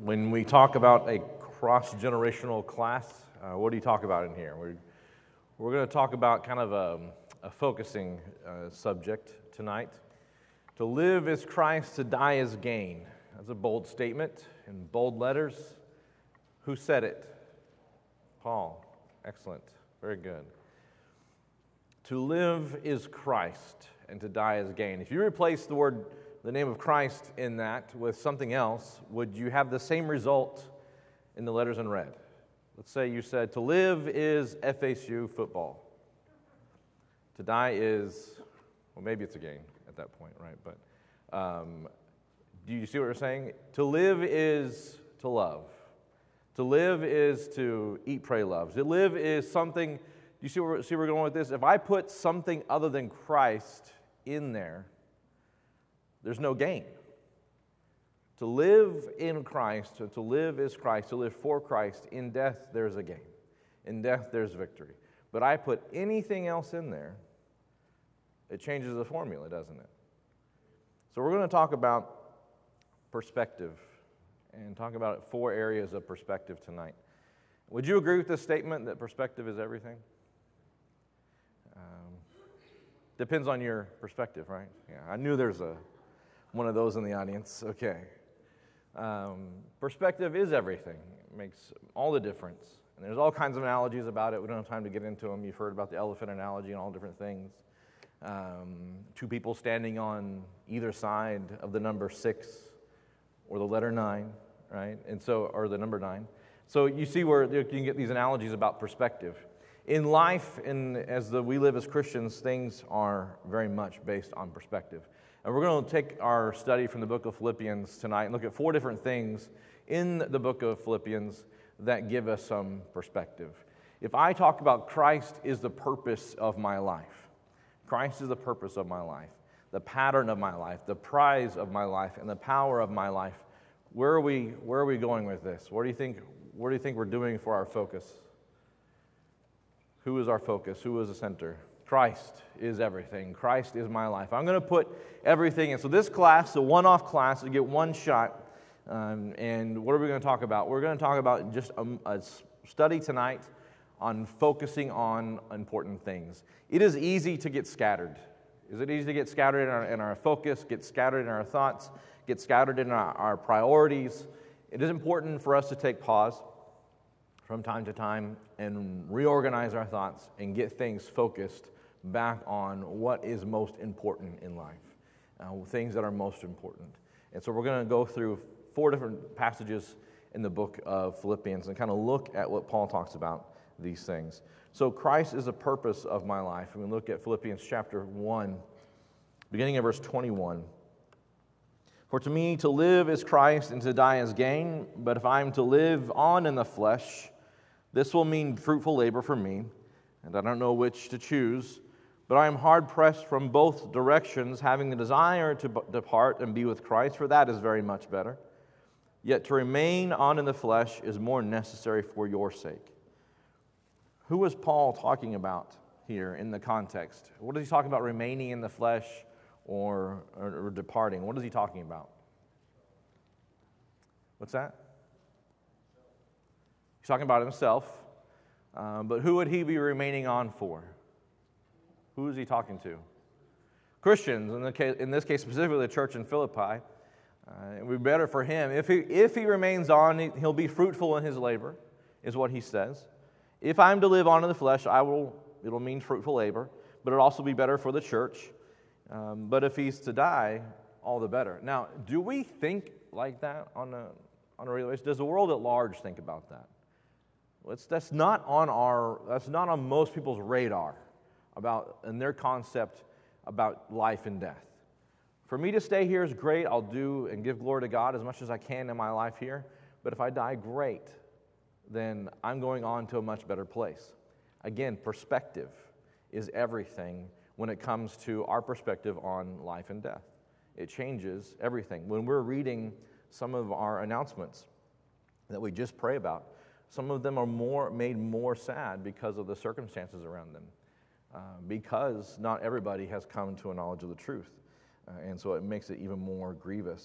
When we talk about a cross-generational class, what do you talk about in here? We're going to talk about kind of a focusing subject tonight. To live is Christ, to die is gain. That's a bold statement in bold letters. Who said it? Paul. Excellent. Very good. To live is Christ, and to die is gain. If you replace the name of Christ in that with something else, would you have the same result in the letters in red? Let's say you said, to live is FSU football. To die is, well, maybe it's a gain at that point, right? But do you see what we're saying? To live is to love. To live is to eat, pray, love. To live is something, do you see where we're going with this? If I put something other than Christ in there, there's no gain. To live in Christ, to live is Christ, to live for Christ, in death there's a gain. In death there's victory. But I put anything else in there, it changes the formula, doesn't it? So we're going to talk about perspective and talk about 4 areas of perspective tonight. Would you agree with this statement that perspective is everything? Depends on your perspective, right? Yeah, I knew there's one of those in the audience. Okay. Perspective is everything. It makes all the difference. And there's all kinds of analogies about it. We don't have time to get into them. You've heard about the elephant analogy and all different things. 2 people standing on either side of the number 6 or the letter 9, right? And so, or the number 9. So you see where you can get these analogies about perspective. In life, we live as Christians, things are very much based on perspective. And we're going to take our study from the book of Philippians tonight and look at 4 different things in the book of Philippians that give us some perspective. If I talk about Christ is the purpose of my life, Christ is the purpose of my life, the pattern of my life, the prize of my life, and the power of my life, where are we going with this? What do you think we're doing for our focus? Who is our focus? Who is the center? Christ is everything. Christ is my life. I'm going to put everything in. So this class, the one-off class, you get one shot. And what are we going to talk about? We're going to talk about just a study tonight on focusing on important things. It is easy to get scattered. Is it easy to get scattered in our focus, get scattered in our thoughts, get scattered in our priorities? It is important for us to take pause from time to time and reorganize our thoughts and get things focused back on what is most important in life, things that are most important. And so we're going to go through 4 different passages in the book of Philippians and kind of look at what Paul talks about these things. So Christ is the purpose of my life. And we look at Philippians chapter 1, beginning of verse 21. For to me to live is Christ and to die is gain, but if I am to live on in the flesh, this will mean fruitful labor for me, and I don't know which to choose, but I am hard-pressed from both directions, having the desire to depart and be with Christ, for that is very much better. Yet to remain on in the flesh is more necessary for your sake. Who is Paul talking about here in the context? What is he talking about, remaining in the flesh or departing? What is he talking about? What's that? He's talking about himself, but who would he be remaining on for? Who is he talking to? Christians, in this case specifically the church in Philippi. It would be better for him. If he remains on, he'll be fruitful in his labor, is what he says. If I'm to live on in the flesh, it'll mean fruitful labor, but it'll also be better for the church. But if he's to die, all the better. Now, do we think like that on a regular basis? Does the world at large think about that? That's not on most people's radar in their concept about life and death. For me to stay here is great. I'll do and give glory to God as much as I can in my life here. But if I die, great. Then I'm going on to a much better place. Again, perspective is everything when it comes to our perspective on life and death. It changes everything. When we're reading some of our announcements that we just pray about, some of them are made more sad because of the circumstances around them, because not everybody has come to a knowledge of the truth. And so it makes it even more grievous.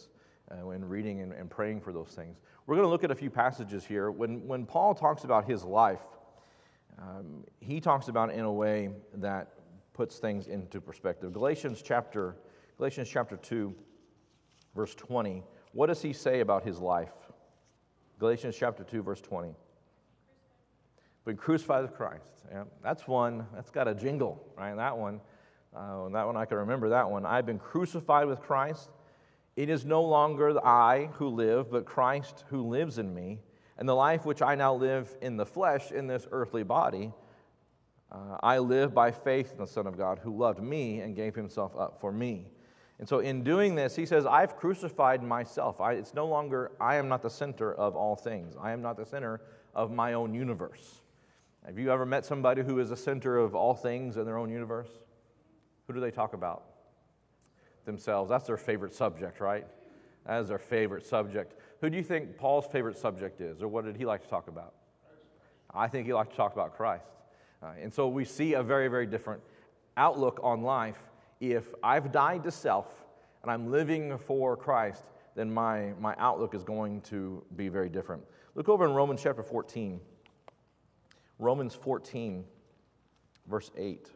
when reading and praying for those things. We're going to look at a few passages here. When Paul talks about his life, he talks about it in a way that puts things into perspective. Galatians chapter 2, verse 20. What does he say about his life? Galatians chapter 2, verse 20. Been crucified with Christ. Yeah, that's one. That's got a jingle, right? That one I can remember that one. I've been crucified with Christ. It is no longer I who live, but Christ who lives in me. And the life which I now live in the flesh, in this earthly body, I live by faith in the Son of God who loved me and gave himself up for me. And so in doing this, he says, I've crucified myself. It's no longer, I am not the center of all things. I am not the center of my own universe. Have you ever met somebody who is the center of all things in their own universe? Who do they talk about? Themselves. That's their favorite subject, right? That is their favorite subject. Who do you think Paul's favorite subject is, or what did he like to talk about? I think he liked to talk about Christ. And so we see a very, very different outlook on life. If I've died to self and I'm living for Christ, then my outlook is going to be very different. Look over in Romans chapter 14. Romans 14, verse 8.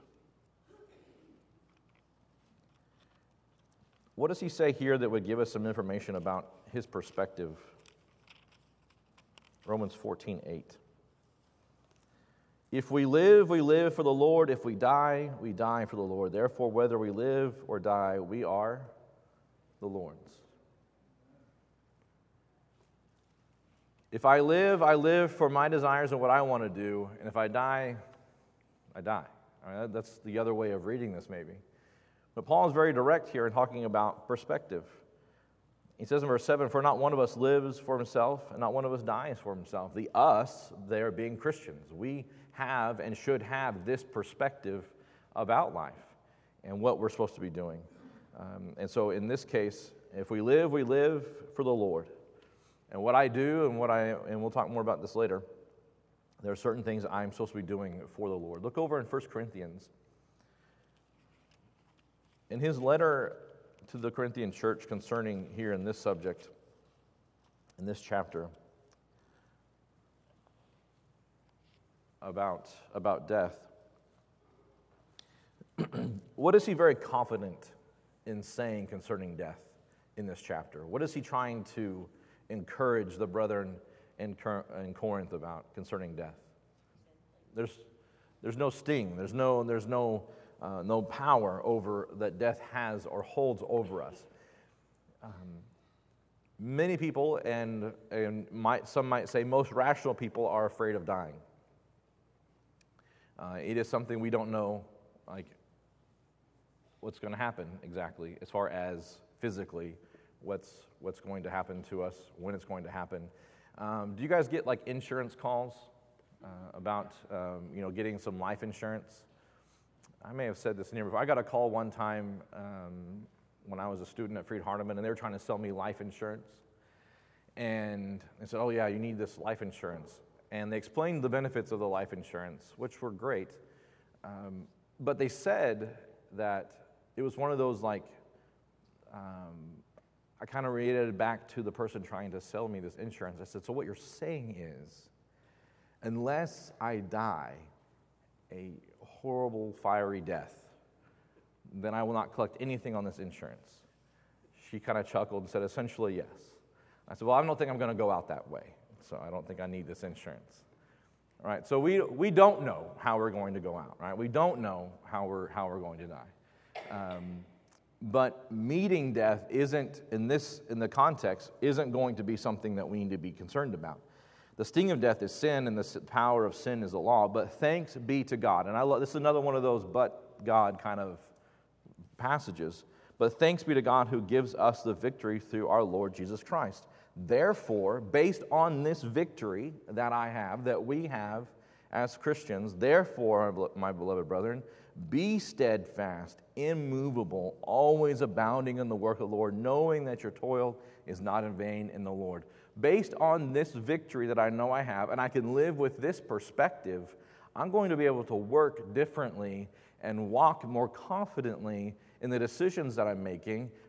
What does he say here that would give us some information about his perspective? Romans 14, 8. If we live, we live for the Lord. If we die, we die for the Lord. Therefore, whether we live or die, we are the Lord's. If I live for my desires and what I want to do. And if I die, I die. All right, that's the other way of reading this, maybe. But Paul is very direct here in talking about perspective. He says in verse 7, for not one of us lives for himself, and not one of us dies for himself. The us, there being Christians. We have and should have this perspective about life and what we're supposed to be doing. And so in this case, if we live for the Lord. And what I do and we'll talk more about this later, there are certain things I'm supposed to be doing for the Lord. Look over in 1 Corinthians. In his letter to the Corinthian church concerning here in this subject, in this chapter, about death, what is he very confident in saying concerning death in this chapter? What is he trying to encourage the brethren in Corinth about concerning death? There's no sting. There's no power over that death has or holds over us. Many people, and some might say most rational people, are afraid of dying. It is something we don't know, like what's going to happen exactly, as far as physically, what's going to happen to us, when it's going to happen. Do you guys get like insurance calls about getting some life insurance? I may have said this in here before. I got a call one time when I was a student at Freed-Hardeman, and they were trying to sell me life insurance. And they said, oh yeah, you need this life insurance. And they explained the benefits of the life insurance, which were great. But they said that it was one of those I kind of related back to the person trying to sell me this insurance. I said, so what you're saying is, unless I die a horrible, fiery death, then I will not collect anything on this insurance. She kind of chuckled and said, essentially, yes. I said, well, I don't think I'm going to go out that way, so I don't think I need this insurance. All right, so we don't know how we're going to go out, right? We don't know how we're going to die. But meeting death isn't, in the context, isn't going to be something that we need to be concerned about. The sting of death is sin, and the power of sin is the law. But thanks be to God. And this is another one of those but God kind of passages. But thanks be to God who gives us the victory through our Lord Jesus Christ. Therefore, based on this victory that we have as Christians, therefore, my beloved brethren, be steadfast, immovable, always abounding in the work of the Lord, knowing that your toil is not in vain in the Lord. Based on this victory that I know I have, and I can live with this perspective, I'm going to be able to work differently and walk more confidently in the decisions that I'm making,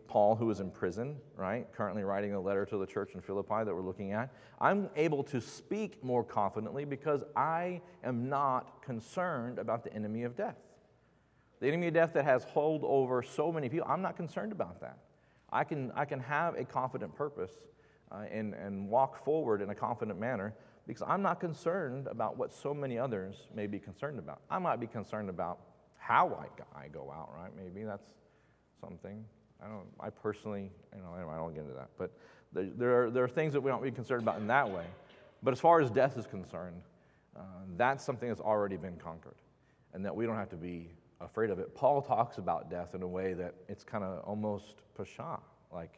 Paul, who is in prison, right, currently writing a letter to the church in Philippi that we're looking at, I'm able to speak more confidently because I am not concerned about the enemy of death. The enemy of death that has hold over so many people, I'm not concerned about that. I can have a confident purpose and walk forward in a confident manner because I'm not concerned about what so many others may be concerned about. I might be concerned about how I go out, right? Maybe that's something. I personally, anyway, I don't get into that. But there are things that we don't be concerned about in that way. But as far as death is concerned, that's something that's already been conquered and that we don't have to be afraid of it. Paul talks about death in a way that it's kind of almost pshaw, like,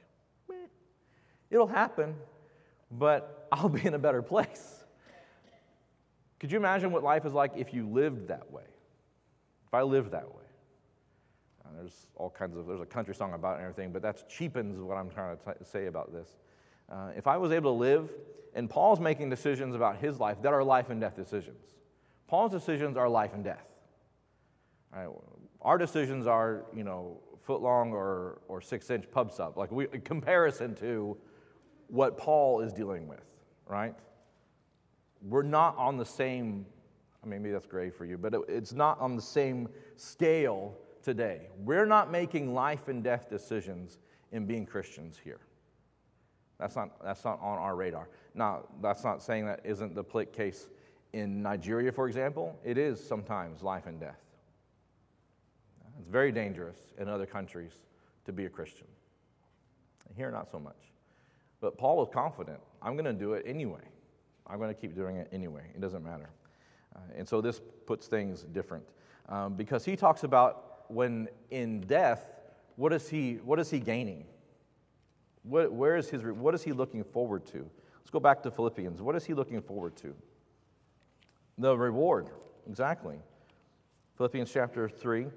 it'll happen, but I'll be in a better place. Could you imagine what life is like if you lived that way? If I lived that way? There's all kinds of, there's a country song about it and everything, but that cheapens what I'm trying to say about this. If I was able to live, and Paul's making decisions about his life that are life and death decisions. Paul's decisions are life and death. Right? Our decisions are, foot long or 6-inch pub sub, like in comparison to what Paul is dealing with, right? We're not on the same, maybe that's gray for you, but it's not on the same scale today. We're not making life and death decisions in being Christians here. That's not on our radar. Now, that's not saying that isn't the case in Nigeria, for example. It is sometimes life and death. It's very dangerous in other countries to be a Christian. Here, not so much. But Paul was confident. I'm going to do it anyway. I'm going to keep doing it anyway. It doesn't matter. And so this puts things different. Because he talks about when in death, what is he gaining? What is he looking forward to? Let's go back to Philippians. What is he looking forward to? The reward, exactly. Philippians chapter 3.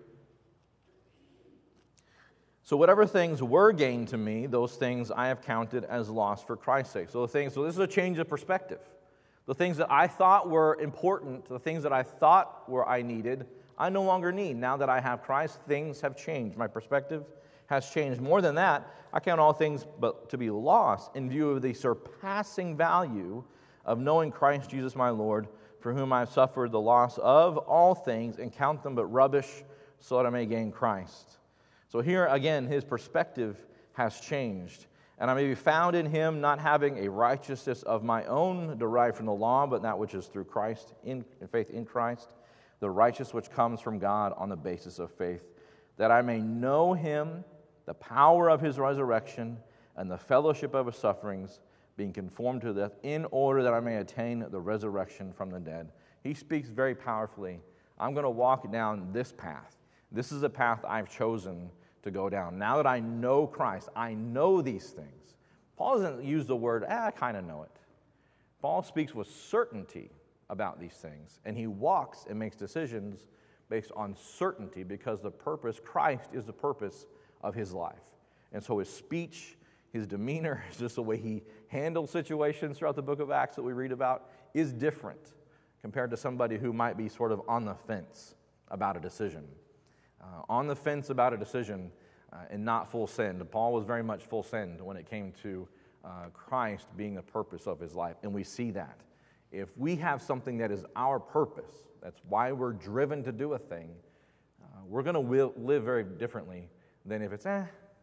So whatever things were gained to me, those things I have counted as loss for Christ's sake. So this is a change of perspective. The things that I thought were important, the things that I thought I needed, I no longer need. Now that I have Christ, things have changed. My perspective has changed. More than that, I count all things but to be lost in view of the surpassing value of knowing Christ Jesus my Lord, for whom I have suffered the loss of all things, and count them but rubbish, so that I may gain Christ. So here again, his perspective has changed. And I may be found in him, not having a righteousness of my own derived from the law, but that which is through Christ, in faith in Christ, the righteousness which comes from God on the basis of faith, that I may know him, the power of his resurrection, and the fellowship of his sufferings, being conformed to death, in order that I may attain the resurrection from the dead. He speaks very powerfully. I'm going to walk down this path. This is a path I've chosen to go down. Now that I know Christ, I know these things. Paul doesn't use the word, I kind of know it. Paul speaks with certainty about these things, and he walks and makes decisions based on certainty because Christ is the purpose of his life. And so his speech, his demeanor, just the way he handles situations throughout the book of Acts that we read about is different compared to somebody who might be sort of on the fence about a decision. On the fence about a decision and not full send. Paul was very much full send when it came to Christ being the purpose of his life, and we see that. If we have something that is our purpose, that's why we're driven to do a thing, we're going to live very differently than if it's, if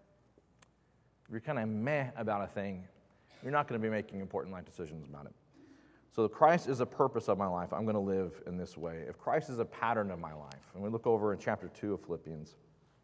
you're kind of meh about a thing, you're not going to be making important life decisions about it. So Christ is a purpose of my life. I'm going to live in this way. If Christ is a pattern of my life, and we look over in chapter 2 of Philippians,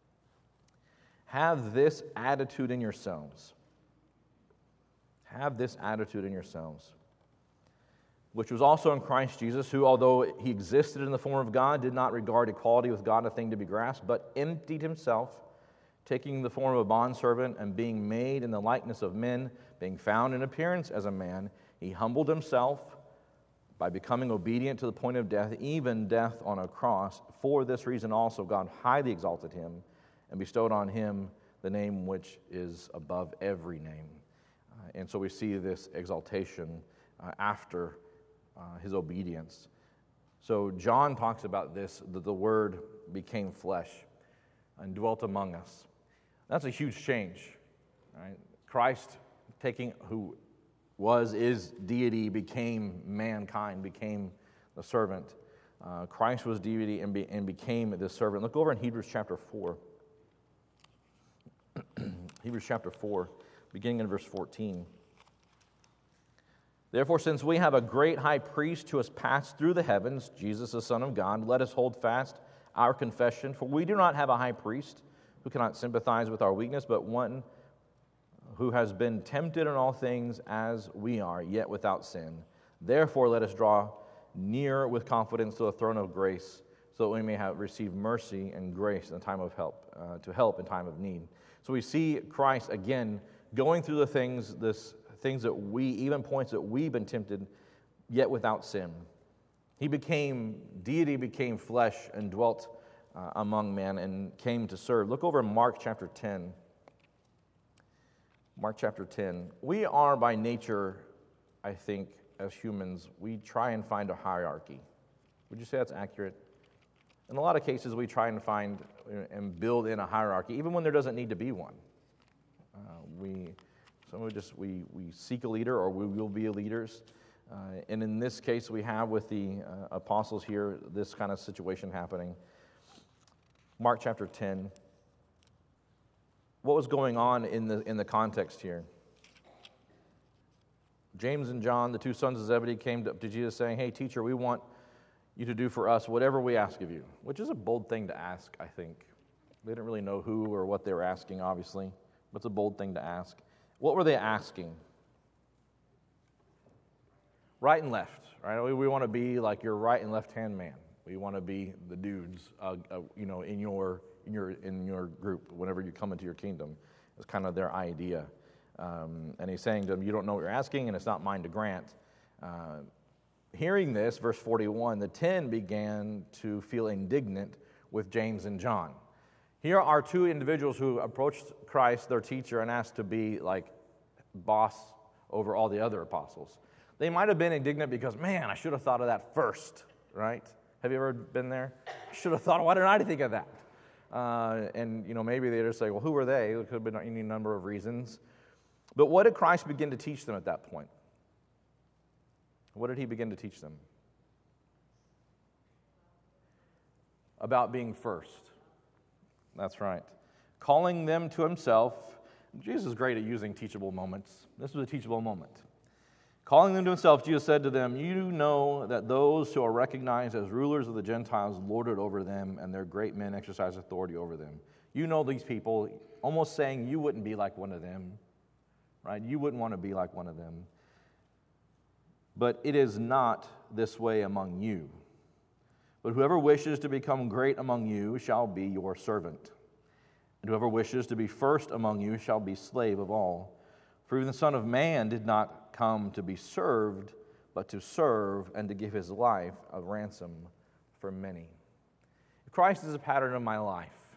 have this attitude in yourselves. Have this attitude in yourselves, which was also in Christ Jesus, who, although he existed in the form of God, did not regard equality with God a thing to be grasped, but emptied himself, taking the form of a bondservant and being made in the likeness of men, being found in appearance as a man, he humbled himself by becoming obedient to the point of death, even death on a cross. For this reason also God highly exalted him and bestowed on him the name which is above every name. And so we see this exaltation after his obedience. So John talks about this, that the Word became flesh and dwelt among us. That's a huge change, right? Christ taking who is deity, became mankind, became the servant. Christ was deity and became this servant. Look over in Hebrews chapter 4. Hebrews chapter 4, beginning in verse 14. Therefore, since we have a great high priest who has passed through the heavens, Jesus, the Son of God, let us hold fast our confession. For we do not have a high priest who cannot sympathize with our weakness, but one who has been tempted in all things as we are, yet without sin. Therefore, let us draw near with confidence to the throne of grace, so that we may receive mercy and grace in the time of help, to help in time of need. So we see Christ again going through the things that even points that we've been tempted, yet without sin. Deity became flesh and dwelt among men and came to serve. Look over in Mark chapter 10. Mark chapter 10. We are by nature, I think, as humans, we try and find a hierarchy. Would you say that's accurate? In a lot of cases, we try and find and build in a hierarchy, even when there doesn't need to be one. We seek a leader, or we will be leaders. And in this case, we have with the apostles here this kind of situation happening. Mark chapter 10. What was going on in the context here? James and John, the two sons of Zebedee, came up to Jesus saying, "Hey, teacher, we want you to do for us whatever we ask of you," which is a bold thing to ask, I think. They didn't really know who or what they were asking, obviously, but it's a bold thing to ask. What were they asking? Right and left, right? We want to be like your right and left-hand man. We want to be the dudes, in your group whenever you come into your kingdom. It's kind of their idea. And he's saying to them, "You don't know what you're asking, and it's not mine to grant." Hearing this, verse 41, the 10 began to feel indignant with James and John. Here are two individuals who approached Christ, their teacher, and asked to be like boss over all the other apostles. They might have been indignant because, man, I should have thought of that first, right? Have you ever been there? I should have thought, why didn't I think of that? And maybe they just say, well, who are they? It could have been any number of reasons. But what did Christ begin to teach them at that point? What did he begin to teach them? About being first. That's right. Calling them to himself. Jesus is great at using teachable moments. This was a teachable moment. Calling them to himself, Jesus said to them, "You know that those who are recognized as rulers of the Gentiles lord it over them, and their great men exercise authority over them." You know these people, almost saying you wouldn't be like one of them, right? You wouldn't want to be like one of them. But it is not this way among you. But whoever wishes to become great among you shall be your servant. And whoever wishes to be first among you shall be slave of all. For even the Son of Man did not come to be served, but to serve and to give his life a ransom for many. If Christ is a pattern of my life,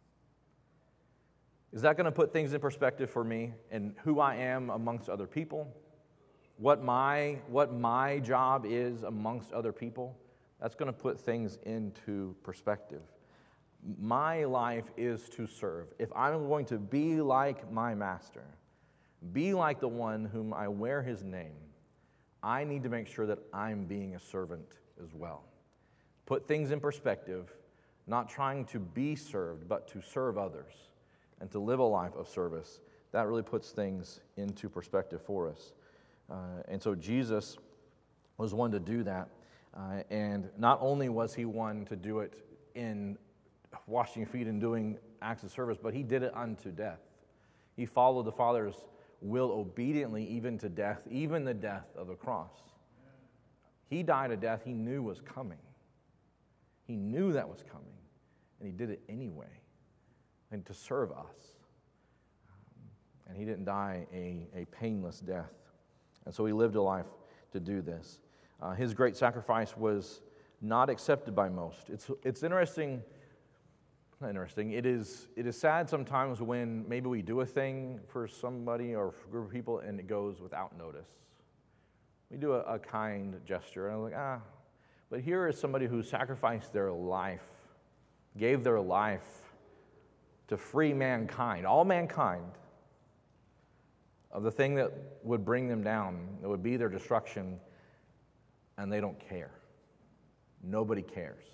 is that going to put things in perspective for me and who I am amongst other people? What my job is amongst other people? That's going to put things into perspective. My life is to serve. If I'm going to be like my master, be like the one whom I wear his name, I need to make sure that I'm being a servant as well. Put things in perspective, not trying to be served, but to serve others and to live a life of service. That really puts things into perspective for us. And so Jesus was one to do that. And not only was he one to do it in washing feet and doing acts of service, but he did it unto death. He followed the Father's will obediently, even to death, even the death of the cross. He died a death he knew was coming. He knew that was coming, and he did it anyway, and to serve us. And he didn't die a painless death. And so he lived a life to do this. His great sacrifice was not accepted by most. It's interesting. Not interesting. It is sad sometimes when maybe we do a thing for somebody or for a group of people and it goes without notice. We do a kind gesture and I'm like, But here is somebody who sacrificed their life, gave their life to free mankind, all mankind, of the thing that would bring them down, that would be their destruction, and they don't care. Nobody cares.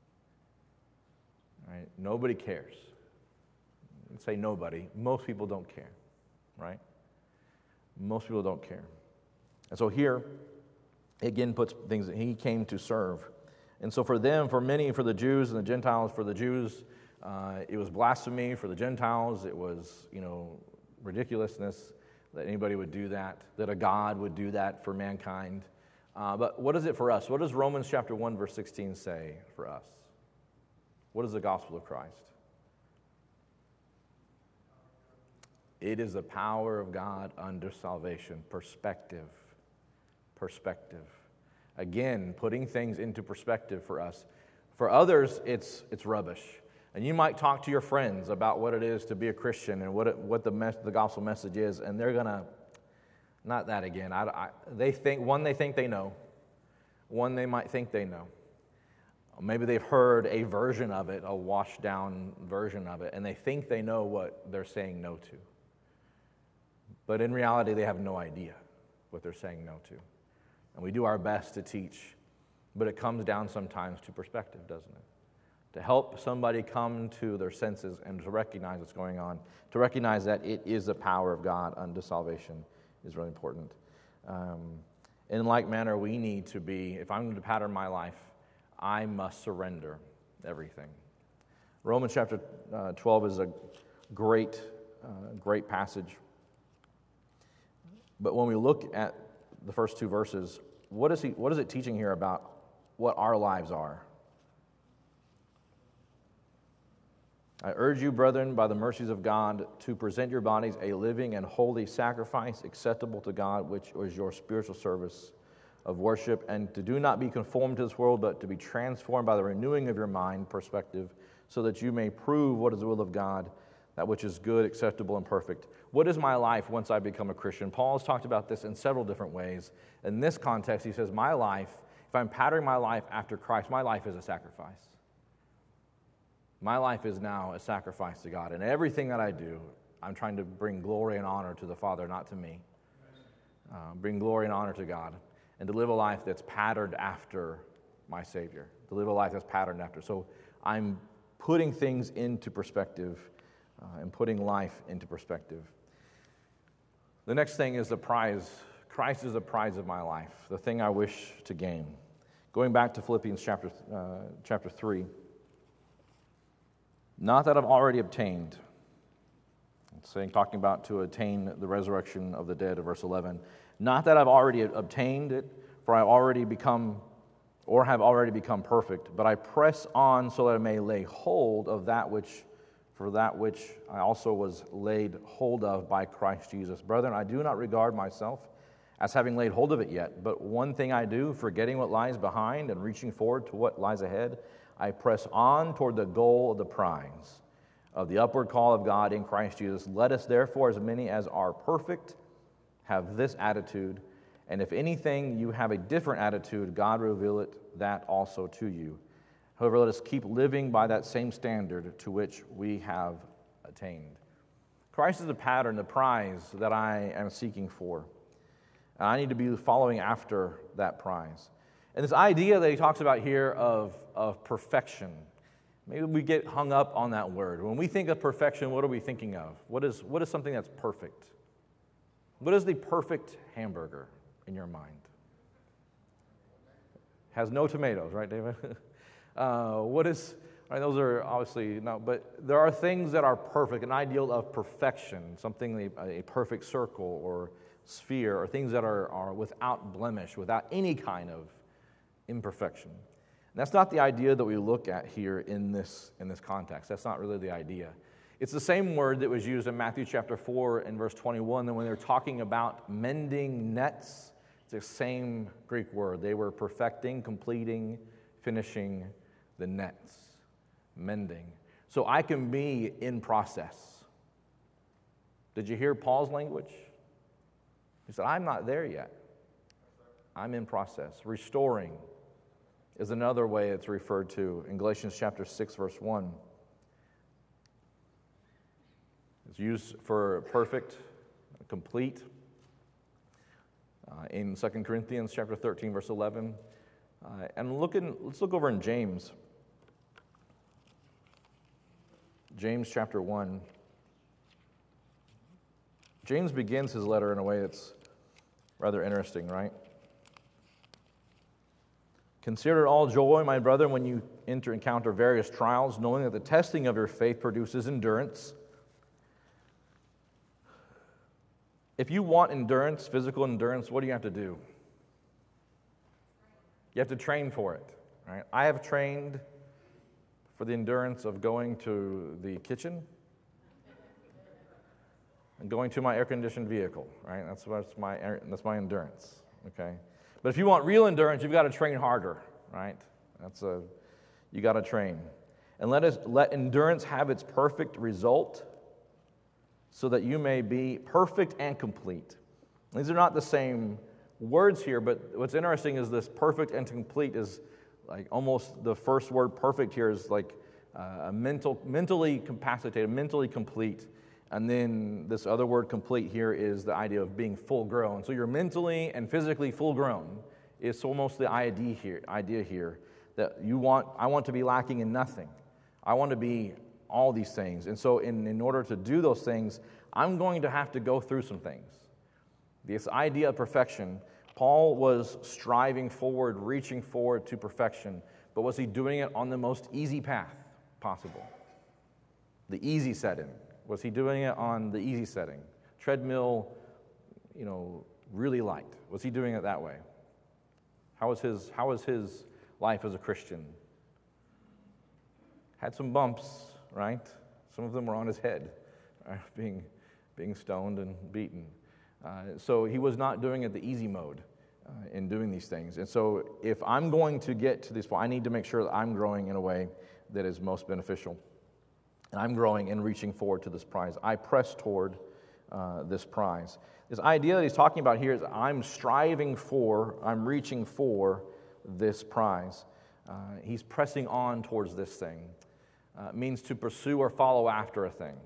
Right? Nobody cares. I'd say nobody. Most people don't care. Right? Most people don't care. And so here, again, puts things that he came to serve. And so for them, for many, for the Jews and the Gentiles, for the Jews, it was blasphemy. For the Gentiles, it was, ridiculousness that anybody would do that a God would do that for mankind. But what is it for us? What does Romans chapter 1, verse 16 say for us? What is the gospel of Christ? It is the power of God unto salvation. Perspective. Again, putting things into perspective for us. For others, it's rubbish. And you might talk to your friends about what it is to be a Christian and what the gospel message is, and they're going to, not that again. They think they know. One, they might think they know. Maybe they've heard a version of it, a washed-down version of it, and they think they know what they're saying no to. But in reality, they have no idea what they're saying no to. And we do our best to teach, but it comes down sometimes to perspective, doesn't it? To help somebody come to their senses and to recognize what's going on, to recognize that it is the power of God unto salvation is really important. In like manner, we need to be, if I'm going to pattern my life, I must surrender everything. Romans chapter 12 is a great passage. But when we look at the first two verses, what is it teaching here about what our lives are? I urge you, brethren, by the mercies of God, to present your bodies a living and holy sacrifice acceptable to God, which is your spiritual service of worship, and to do not be conformed to this world, but to be transformed by the renewing of your mind, perspective, so that you may prove what is the will of God, that which is good, acceptable, and perfect. What is my life once I become a Christian? Paul has talked about this in several different ways. In this context, he says, my life, if I'm patterning my life after Christ, my life is a sacrifice. My life is now a sacrifice to God. And everything that I do, I'm trying to bring glory and honor to the Father, not to me. Bring glory and honor to God. And to live a life that's patterned after my Savior. To live a life that's patterned after. So I'm putting things into perspective and putting life into perspective. The next thing is the prize. Christ is the prize of my life, the thing I wish to gain. Going back to Philippians chapter 3. Not that I've already obtained. Talking about to attain the resurrection of the dead of verse 11. Not that I've already obtained it, for I have already become perfect, but I press on so that I may lay hold of that which I also was laid hold of by Christ Jesus. Brethren, I do not regard myself as having laid hold of it yet, but one thing I do, forgetting what lies behind and reaching forward to what lies ahead, I press on toward the goal of the prize of the upward call of God in Christ Jesus. Let us therefore, as many as are perfect, have this attitude, and if anything you have a different attitude, God reveal that also to you. However, let us keep living by that same standard to which we have attained. Christ is the pattern, the prize that I am seeking for. And I need to be following after that prize. And this idea that he talks about here of perfection, maybe we get hung up on that word. When we think of perfection, what are we thinking of? What is something that's perfect? What is the perfect hamburger in your mind? Has no tomatoes, right, David? Those are obviously no, but there are things that are perfect, an ideal of perfection, something a perfect circle or sphere, or things that are without blemish, without any kind of imperfection. And that's not the idea that we look at here in this context. That's not really the idea. It's the same word that was used in Matthew chapter 4 and verse 21, that when they're talking about mending nets, it's the same Greek word. They were perfecting, completing, finishing the nets, mending. So I can be in process. Did you hear Paul's language? He said, I'm not there yet. I'm in process. Restoring is another way it's referred to in Galatians chapter 6, verse 1. It's used for perfect, complete. In 2 Corinthians chapter 13, verse 11. And let's look over in James. James chapter 1. James begins his letter in a way that's rather interesting, right? Consider it all joy, my brethren, when you encounter various trials, knowing that the testing of your faith produces endurance. If you want endurance, physical endurance, what do you have to do? You have to train for it, right? I have trained for the endurance of going to the kitchen and going to my air-conditioned vehicle, right? That's my endurance, okay? But if you want real endurance, you've got to train harder, right? You got to train. And let endurance have its perfect result, so that you may be perfect and complete. These are not the same words here, but what's interesting is this perfect and complete is like almost the first word perfect here is like mentally capacitated, mentally complete. And then this other word complete here is the idea of being full grown. So you're mentally and physically full grown. It's almost the idea here that I want to be lacking in nothing. I want to be all these things. And so in order to do those things, I'm going to have to go through some things. This idea of perfection, Paul was striving forward, reaching forward to perfection, but was he doing it on the most easy path possible? The easy setting. Was he doing it on the easy setting? Treadmill, really light. Was he doing it that way? How was his life as a Christian? Had some bumps, right? Some of them were on his head, right? being stoned and beaten. So he was not doing it the easy mode in doing these things. And so if I'm going to get to this point, I need to make sure that I'm growing in a way that is most beneficial. And I'm growing and reaching forward to this prize. I press toward this prize. This idea that he's talking about here is I'm reaching for this prize. He's pressing on towards this thing. Means to pursue or follow after a thing.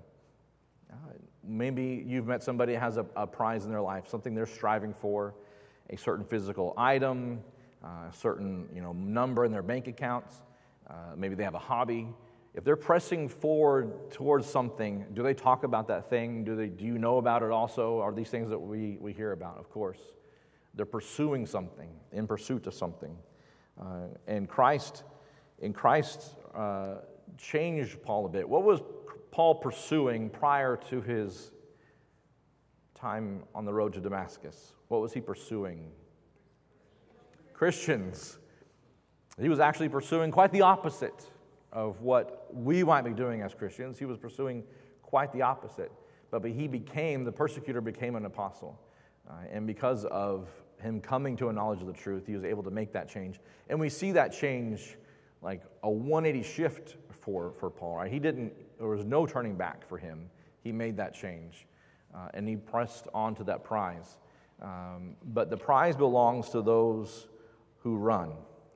Maybe you've met somebody that has a prize in their life, something they're striving for, a certain physical item, a certain number in their bank accounts. Maybe they have a hobby. If they're pressing forward towards something, do they talk about that thing? Do you know about it also? Are these things that we hear about? Of course. They're pursuing something, in pursuit of something. And Christ changed Paul a bit. What was Paul pursuing prior to his time on the road to Damascus? What was he pursuing? Christians. He was actually pursuing quite the opposite of what we might be doing as Christians. He was pursuing quite the opposite. But the persecutor became an apostle. And because of him coming to a knowledge of the truth, he was able to make that change. And we see that change like a 180 shift for Paul, right? There was no turning back for him. He made that change, and he pressed on to that prize. But the prize belongs to those who run.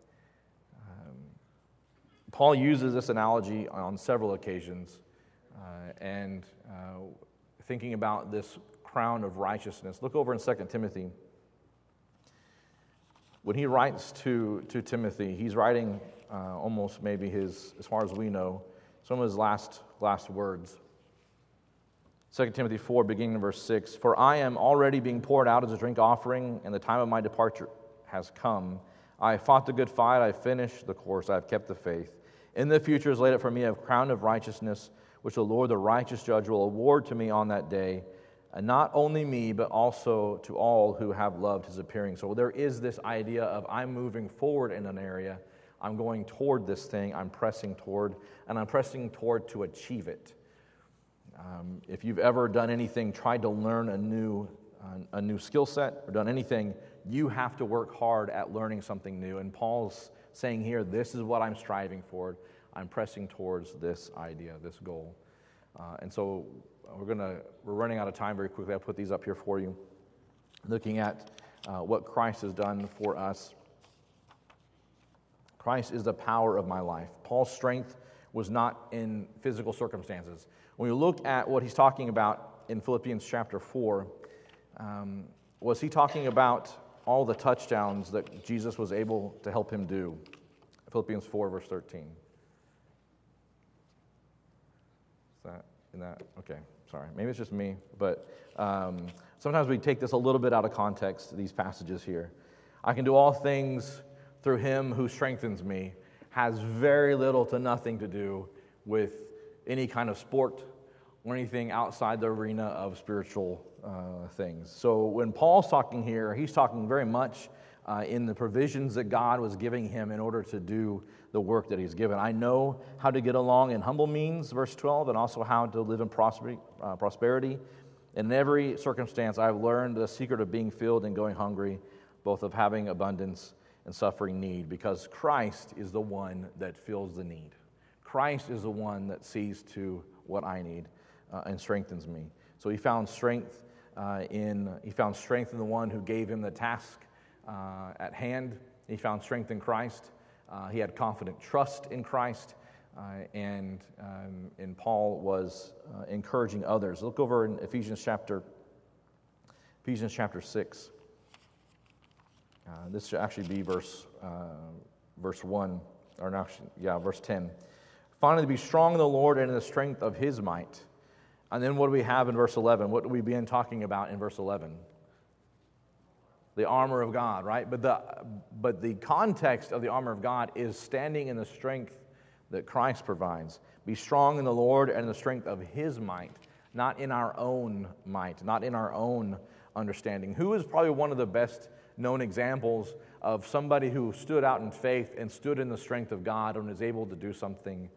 Paul uses this analogy on several occasions, and thinking about this crown of righteousness. Look over in 2 Timothy. When he writes to Timothy, he's writing almost maybe as far as we know, some of his last words. 2 Timothy 4, beginning in verse 6, "For I am already being poured out as a drink offering, and the time of my departure has come. I have fought the good fight, I have finished the course, I have kept the faith. In the future is laid up for me a crown of righteousness, which the Lord, the righteous judge, will award to me on that day, and not only me, but also to all who have loved his appearing." So there is this idea of I'm moving forward in an area, I'm going toward this thing, I'm pressing toward to achieve it. If you've ever done anything, tried to learn a new skill set, or done anything, you have to work hard at learning something new. And Paul's saying here, this is what I'm striving for. I'm pressing towards this idea, this goal. And so we're running out of time very quickly. I'll put these up here for you. Looking at what Christ has done for us. Christ is the power of my life. Paul's strength was not in physical circumstances. When you look at what he's talking about in Philippians chapter 4, was he talking about all the touchdowns that Jesus was able to help him do? Philippians 4, verse 13. Okay, sorry. Maybe it's just me, but sometimes we take this a little bit out of context, these passages here. I can do all things through him who strengthens me has very little to nothing to do with any kind of sport or anything outside the arena of spiritual things. So when Paul's talking here, he's talking very much in the provisions that God was giving him in order to do the work that he's given. I know how to get along in humble means, verse 12, and also how to live in prosperity. In every circumstance, I've learned the secret of being filled and going hungry, both of having abundance and suffering need, because Christ is the one that fills the need. Christ is the one that sees to what I need and strengthens me. So he found strength in the one who gave him the task at hand. He found strength in Christ. He had confident trust in Christ, and Paul was encouraging others. Look over in Ephesians chapter 6. This should actually be verse 1, or no, verse 10. Finally, be strong in the Lord and in the strength of his might. And then what do we have in verse 11? What do we begin talking about in verse 11? The armor of God, right? But the context of the armor of God is standing in the strength that Christ provides. Be strong in the Lord and in the strength of his might, not in our own might, not in our own understanding. Who is probably one of the best known examples of somebody who stood out in faith and stood in the strength of God and was able to do something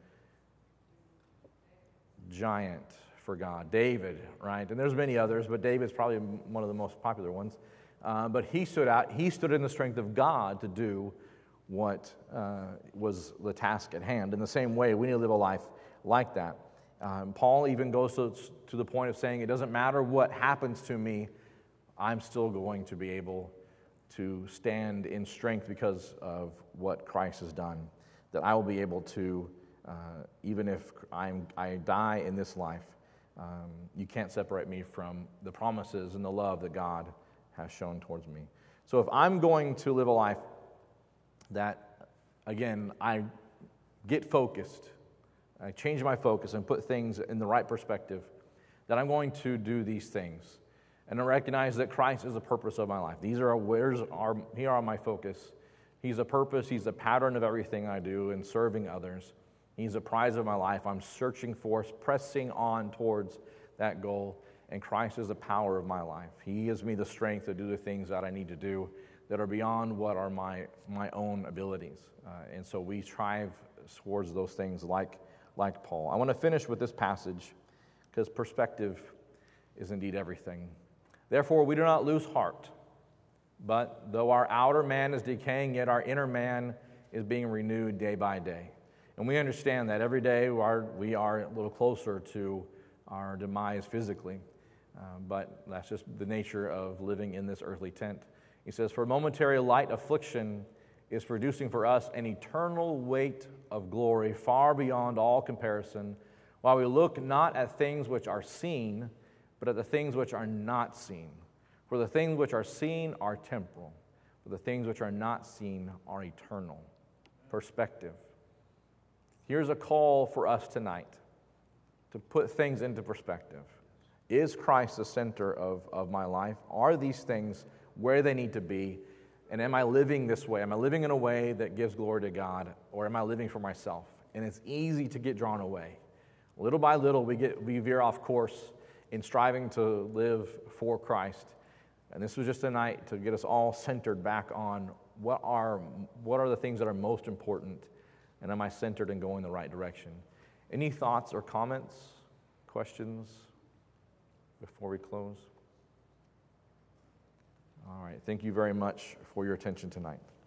giant for God? David, right? And there's many others, but David's probably one of the most popular ones. But he stood out. He stood in the strength of God to do what was the task at hand. In the same way, we need to live a life like that. Paul even goes to the point of saying, it doesn't matter what happens to me, I'm still going to be able to stand in strength because of what Christ has done. That I will be able to, even if I die in this life, you can't separate me from the promises and the love that God has shown towards me. So if I'm going to live a life that, again, I get focused, I change my focus and put things in the right perspective, that I'm going to do these things. And I recognize that Christ is the purpose of my life. Here are my focus. He's a purpose. He's a pattern of everything I do in serving others. He's the prize of my life. I'm searching for, pressing on towards that goal. And Christ is the power of my life. He gives me the strength to do the things that I need to do that are beyond what are my own abilities. And so we strive towards those things like Paul. I want to finish with this passage because perspective is indeed everything. Therefore, we do not lose heart, but though our outer man is decaying, yet our inner man is being renewed day by day. And we understand that every day we are a little closer to our demise physically, but that's just the nature of living in this earthly tent. He says, for momentary light affliction is producing for us an eternal weight of glory far beyond all comparison, while we look not at things which are seen, but at the things which are not seen. For the things which are seen are temporal, but the things which are not seen are eternal. Perspective. Here's a call for us tonight to put things into perspective. Is Christ the center of my life? Are these things where they need to be? And am I living this way? Am I living in a way that gives glory to God? Or am I living for myself? And it's easy to get drawn away. Little by little, we veer off course in striving to live for Christ. And this was just a night to get us all centered back on what are the things that are most important, and am I centered and going the right direction? Any thoughts or comments, questions before we close? All right, thank you very much for your attention tonight.